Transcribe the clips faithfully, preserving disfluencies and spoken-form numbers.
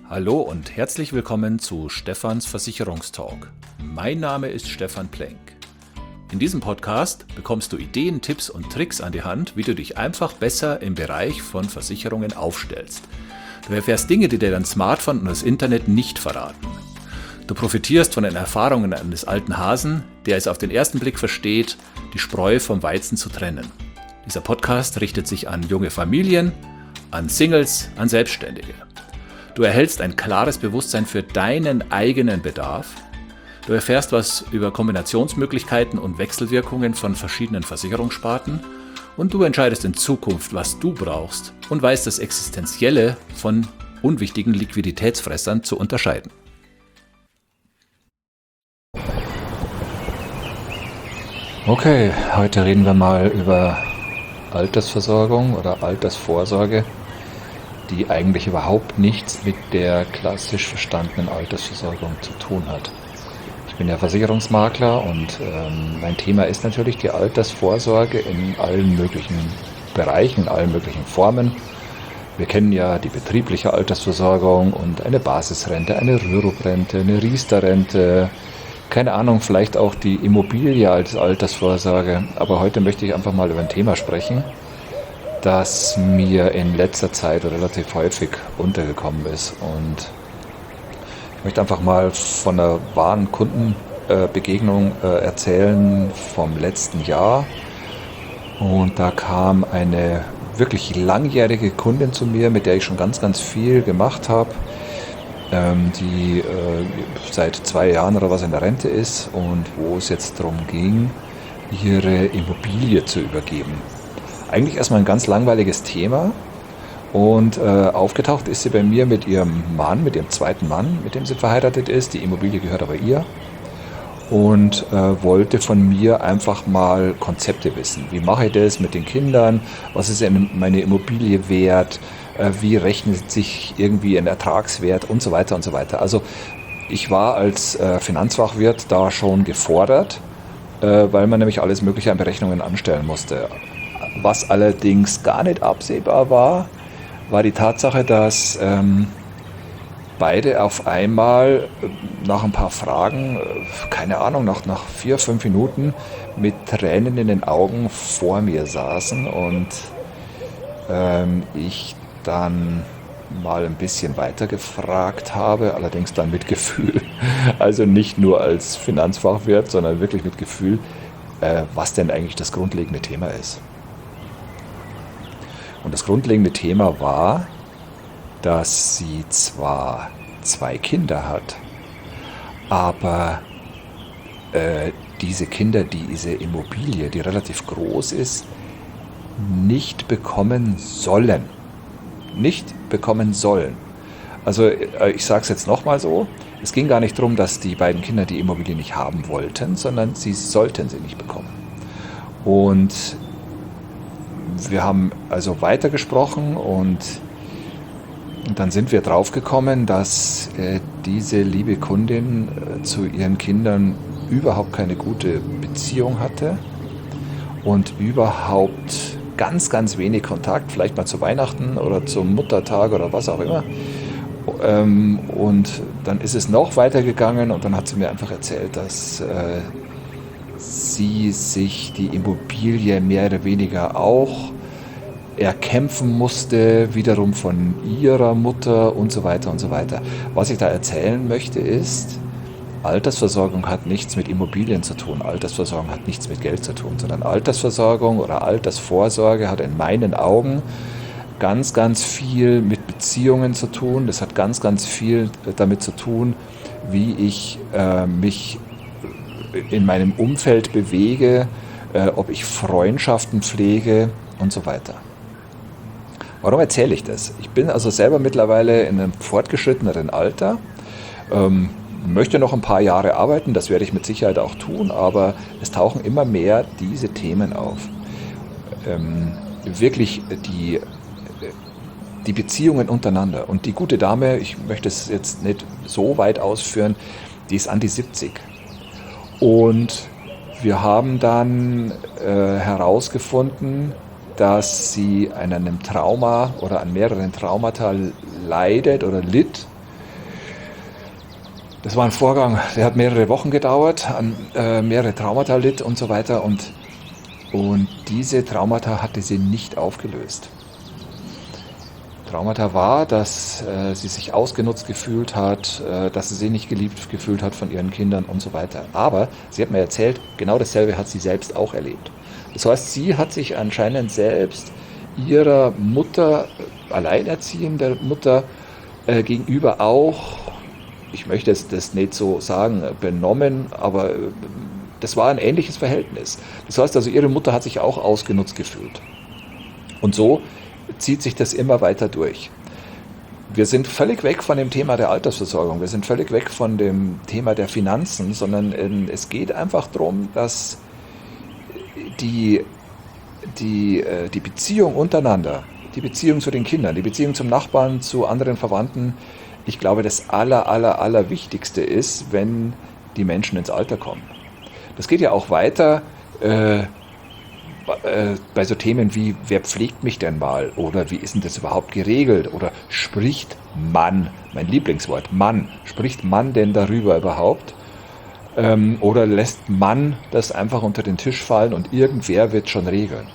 Hallo und herzlich willkommen zu Stefans Versicherungstalk. Mein Name ist Stefan Plenk. In diesem Podcast bekommst du Ideen, Tipps und Tricks an die Hand, wie du dich einfach besser im Bereich von Versicherungen aufstellst. Du erfährst Dinge, die dir dein Smartphone und das Internet nicht verraten. Du profitierst von den Erfahrungen eines alten Hasen, der es auf den ersten Blick versteht, die Spreu vom Weizen zu trennen. Dieser Podcast richtet sich an junge Familien, an Singles, an Selbstständige. Du erhältst ein klares Bewusstsein für deinen eigenen Bedarf. Du erfährst was über Kombinationsmöglichkeiten und Wechselwirkungen von verschiedenen Versicherungssparten. Und du entscheidest in Zukunft, was du brauchst und weißt das Existenzielle von unwichtigen Liquiditätsfressern zu unterscheiden. Okay, heute reden wir mal über Altersversorgung oder Altersvorsorge, die eigentlich überhaupt nichts mit der klassisch verstandenen Altersversorgung zu tun hat. Ich bin ja Versicherungsmakler und ähm, mein Thema ist natürlich die Altersvorsorge in allen möglichen Bereichen, in allen möglichen Formen. Wir kennen ja die betriebliche Altersversorgung und eine Basisrente, eine Rürup-Rente, eine Riester-Rente, keine Ahnung, vielleicht auch die Immobilie als Altersvorsorge. Aber heute möchte ich einfach mal über ein Thema sprechen, das mir in letzter Zeit relativ häufig untergekommen ist. Und ich möchte einfach mal von einer wahren Kundenbegegnung erzählen vom letzten Jahr. Und da kam eine wirklich langjährige Kundin zu mir, mit der ich schon ganz, ganz viel gemacht habe, die seit zwei Jahren oder was in der Rente ist und wo es jetzt darum ging, ihre Immobilie zu übergeben. Eigentlich erstmal ein ganz langweiliges Thema und äh, aufgetaucht ist sie bei mir mit ihrem Mann, mit ihrem zweiten Mann, mit dem sie verheiratet ist. Die Immobilie gehört aber ihr und äh, wollte von mir einfach mal Konzepte wissen. Wie mache ich das mit den Kindern? Was ist meine Immobilie wert? Äh, wie rechnet sich irgendwie ein Ertragswert und so weiter und so weiter. Also ich war als äh, Finanzfachwirt da schon gefordert, äh, weil man nämlich alles Mögliche an Berechnungen anstellen musste. Was allerdings gar nicht absehbar war, war die Tatsache, dass ähm, beide auf einmal nach ein paar Fragen, keine Ahnung, nach, nach vier, fünf Minuten mit Tränen in den Augen vor mir saßen und ähm, ich dann mal ein bisschen weiter gefragt habe, allerdings dann mit Gefühl, also nicht nur als Finanzfachwirt, sondern wirklich mit Gefühl, äh, was denn eigentlich das grundlegende Thema ist. Und das grundlegende Thema war, dass sie zwar zwei Kinder hat, aber äh, diese Kinder, diese Immobilie, die relativ groß ist, nicht bekommen sollen. Nicht bekommen sollen. Also äh, ich sage es jetzt nochmal so, es ging gar nicht darum, dass die beiden Kinder die Immobilie nicht haben wollten, sondern sie sollten sie nicht bekommen. Und wir haben also weitergesprochen und dann sind wir drauf gekommen, dass äh, diese liebe Kundin äh, zu ihren Kindern überhaupt keine gute Beziehung hatte und überhaupt ganz, ganz wenig Kontakt, vielleicht mal zu Weihnachten oder zum Muttertag oder was auch immer. Ähm, und dann ist es noch weitergegangen und dann hat sie mir einfach erzählt, dass äh, sie sich die Immobilie mehr oder weniger auch erkämpfen musste, wiederum von ihrer Mutter und so weiter und so weiter. Was ich da erzählen möchte ist, Altersversorgung hat nichts mit Immobilien zu tun, Altersversorgung hat nichts mit Geld zu tun, sondern Altersversorgung oder Altersvorsorge hat in meinen Augen ganz, ganz viel mit Beziehungen zu tun. Das hat ganz, ganz viel damit zu tun, wie ich äh, mich in meinem Umfeld bewege, äh, ob ich Freundschaften pflege und so weiter. Warum erzähle ich das? Ich bin also selber mittlerweile in einem fortgeschritteneren Alter, ähm, möchte noch ein paar Jahre arbeiten, das werde ich mit Sicherheit auch tun, aber es tauchen immer mehr diese Themen auf. Ähm, wirklich die, die Beziehungen untereinander. Und die gute Dame, ich möchte es jetzt nicht so weit ausführen, die ist an die siebzig. Und wir haben dann äh, herausgefunden, dass sie an einem Trauma oder an mehreren Traumata leidet oder litt Das war ein Vorgang, der hat mehrere Wochen gedauert, an, äh, mehrere Traumata litt und so weiter. Und, und diese Traumata hatte sie nicht aufgelöst. Traumata war, dass äh, sie sich ausgenutzt gefühlt hat, äh, dass sie sich nicht geliebt gefühlt hat von ihren Kindern und so weiter. Aber sie hat mir erzählt, genau dasselbe hat sie selbst auch erlebt. Das heißt, sie hat sich anscheinend selbst ihrer Mutter, alleinerziehender Mutter, äh, gegenüber auch, ich möchte es das nicht so sagen, benommen, aber äh, das war ein ähnliches Verhältnis. Das heißt also, ihre Mutter hat sich auch ausgenutzt gefühlt. Und so zieht sich das immer weiter durch. Wir sind völlig weg von dem Thema der Altersversorgung, wir sind völlig weg von dem Thema der Finanzen, sondern äh, es geht einfach darum, dass die, die, äh, die Beziehung untereinander, die Beziehung zu den Kindern, die Beziehung zum Nachbarn, zu anderen Verwandten, ich glaube, das aller, aller, aller Wichtigste ist, wenn die Menschen ins Alter kommen. Das geht ja auch weiter äh, bei so Themen wie, wer pflegt mich denn mal? Oder wie ist denn das überhaupt geregelt? Oder spricht Mann, mein Lieblingswort, Mann, spricht Mann denn darüber überhaupt? Ähm, oder lässt Mann das einfach unter den Tisch fallen und irgendwer wird schon regeln?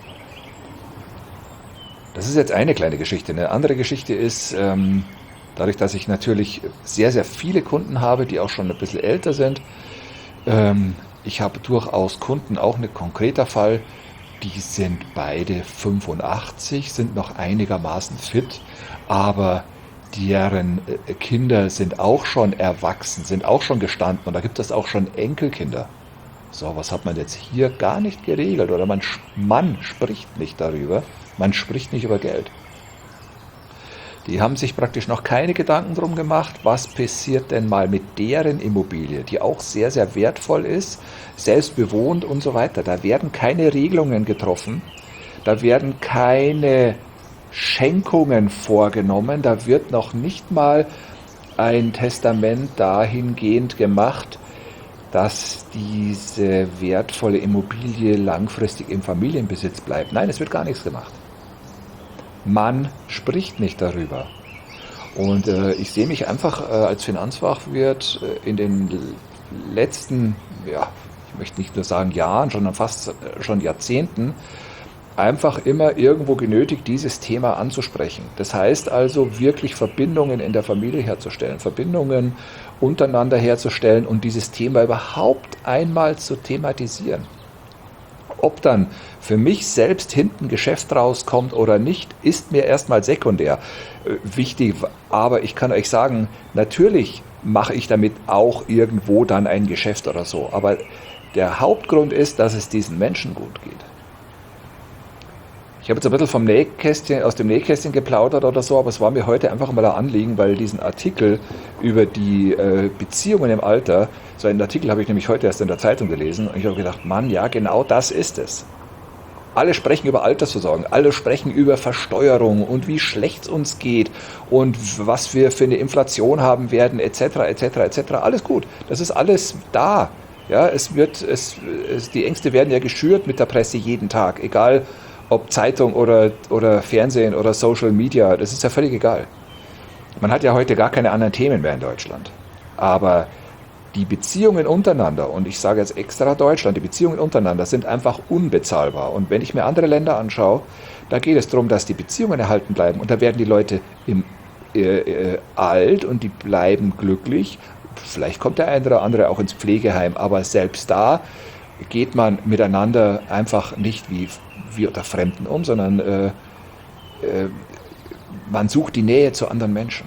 Das ist jetzt eine kleine Geschichte. Eine andere Geschichte ist, ähm, dadurch, dass ich natürlich sehr, sehr viele Kunden habe, die auch schon ein bisschen älter sind, ähm, ich habe durchaus Kunden, auch ein konkreter Fall, die sind beide fünfundachtzig, sind noch einigermaßen fit, aber deren Kinder sind auch schon erwachsen, sind auch schon gestanden und da gibt es auch schon Enkelkinder. So, was hat man jetzt hier gar nicht geregelt oder man, man spricht nicht darüber, man spricht nicht über Geld. Die haben sich praktisch noch keine Gedanken drum gemacht, was passiert denn mal mit deren Immobilie, die auch sehr, sehr wertvoll ist, selbst bewohnt und so weiter. Da werden keine Regelungen getroffen, da werden keine Schenkungen vorgenommen, da wird noch nicht mal ein Testament dahingehend gemacht, dass diese wertvolle Immobilie langfristig im Familienbesitz bleibt. Nein, es wird gar nichts gemacht. Man spricht nicht darüber. Und äh, ich sehe mich einfach äh, als Finanzfachwirt äh, in den letzten, ja, ich möchte nicht nur sagen Jahren, sondern fast äh, schon Jahrzehnten, einfach immer irgendwo genötigt, dieses Thema anzusprechen. Das heißt also, wirklich Verbindungen in der Familie herzustellen, Verbindungen untereinander herzustellen und dieses Thema überhaupt einmal zu thematisieren. Ob dann für mich selbst hinten Geschäft rauskommt oder nicht, ist mir erstmal sekundär äh, wichtig. Aber ich kann euch sagen, natürlich mache ich damit auch irgendwo dann ein Geschäft oder so. Aber der Hauptgrund ist, dass es diesen Menschen gut geht. Ich habe jetzt ein bisschen vom Nähkästchen, aus dem Nähkästchen geplaudert oder so, aber es war mir heute einfach mal ein Anliegen, weil diesen Artikel über die äh, Beziehungen im Alter, so einen Artikel habe ich nämlich heute erst in der Zeitung gelesen und ich habe gedacht, Mann, ja, genau das ist es. Alle sprechen über Altersversorgung, alle sprechen über Versteuerung und wie schlecht es uns geht und was wir für eine Inflation haben werden, et cetera, et cetera, et cetera. Alles gut, das ist alles da. Ja, es wird, es, es, die Ängste werden ja geschürt mit der Presse jeden Tag, egal ob Zeitung oder, oder Fernsehen oder Social Media, das ist ja völlig egal. Man hat ja heute gar keine anderen Themen mehr in Deutschland. Aber die Beziehungen untereinander, und ich sage jetzt extra Deutschland, die Beziehungen untereinander sind einfach unbezahlbar. Und wenn ich mir andere Länder anschaue, da geht es darum, dass die Beziehungen erhalten bleiben. Und da werden die Leute im, äh, äh, alt und die bleiben glücklich. Vielleicht kommt der eine oder andere auch ins Pflegeheim, aber selbst da geht man miteinander einfach nicht wie, wie unter Fremden um, sondern äh, äh, man sucht die Nähe zu anderen Menschen.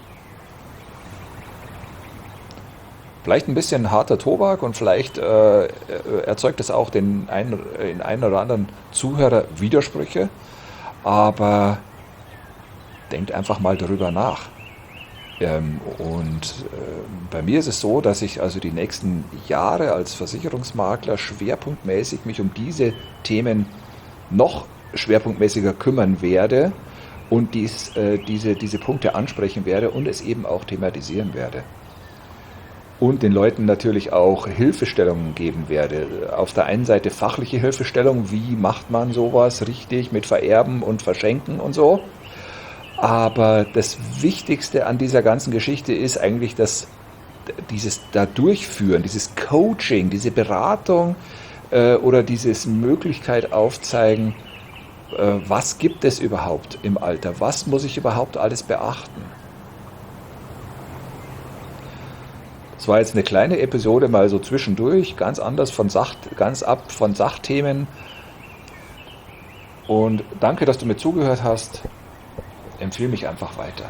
Vielleicht ein bisschen harter Tobak und vielleicht äh, erzeugt es auch den einen, den einen oder anderen Zuhörer Widersprüche, aber denkt einfach mal darüber nach. Ähm, und äh, bei mir ist es so, dass ich also die nächsten Jahre als Versicherungsmakler schwerpunktmäßig mich um diese Themen noch schwerpunktmäßiger kümmern werde und dies, äh, diese, diese Punkte ansprechen werde und es eben auch thematisieren werde. Und den Leuten natürlich auch Hilfestellungen geben werde. Auf der einen Seite fachliche Hilfestellung, wie macht man sowas richtig mit Vererben und Verschenken und so. Aber das Wichtigste an dieser ganzen Geschichte ist eigentlich das dieses da durchführen, dieses Coaching, diese Beratung äh, oder dieses Möglichkeit aufzeigen, äh, was gibt es überhaupt im Alter, was muss ich überhaupt alles beachten. Das war jetzt eine kleine Episode mal so zwischendurch, ganz anders von Sach, ganz ab von Sachthemen. Und danke, dass du mir zugehört hast. Empfehle mich einfach weiter.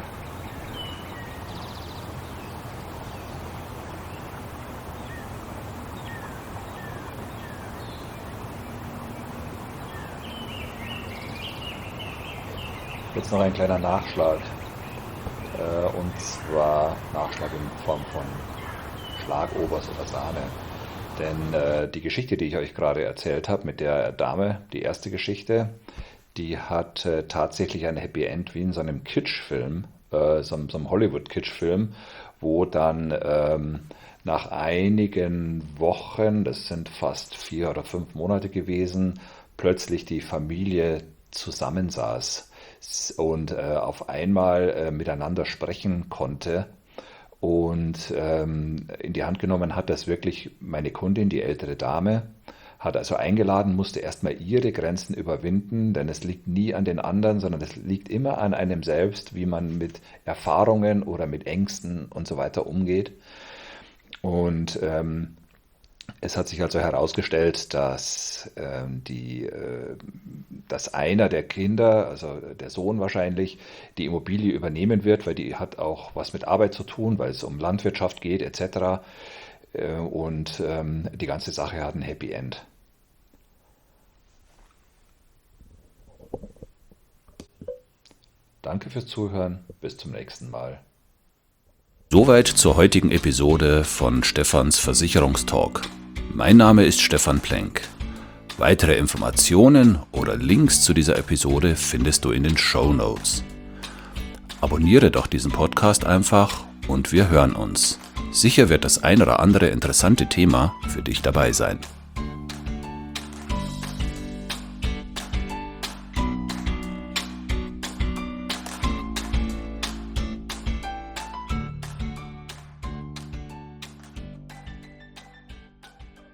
Jetzt noch ein kleiner Nachschlag. Äh, und zwar Nachschlag in Form von Schlagobers oder Sahne. Denn äh, die Geschichte, die ich euch gerade erzählt habe mit der Dame, die erste Geschichte, die hat äh, tatsächlich ein Happy End wie in so einem Kitschfilm, äh, so, so einem Hollywood-Kitschfilm, wo dann ähm, nach einigen Wochen, das sind fast vier oder fünf Monate gewesen, plötzlich die Familie zusammensaß und äh, auf einmal äh, miteinander sprechen konnte. Und ähm, in die Hand genommen hat das wirklich meine Kundin, die ältere Dame, hat also eingeladen, musste erstmal ihre Grenzen überwinden, denn es liegt nie an den anderen, sondern es liegt immer an einem selbst, wie man mit Erfahrungen oder mit Ängsten und so weiter umgeht. Und ähm, es hat sich also herausgestellt, dass, ähm, die, äh, dass einer der Kinder, also der Sohn wahrscheinlich, die Immobilie übernehmen wird, weil die hat auch was mit Arbeit zu tun, weil es um Landwirtschaft geht et cetera. Äh, und ähm, die ganze Sache hat ein Happy End. Danke fürs Zuhören, bis zum nächsten Mal. Soweit zur heutigen Episode von Stefans Versicherungstalk. Mein Name ist Stefan Plenk. Weitere Informationen oder Links zu dieser Episode findest du in den Shownotes. Abonniere doch diesen Podcast einfach und wir hören uns. Sicher wird das ein oder andere interessante Thema für dich dabei sein.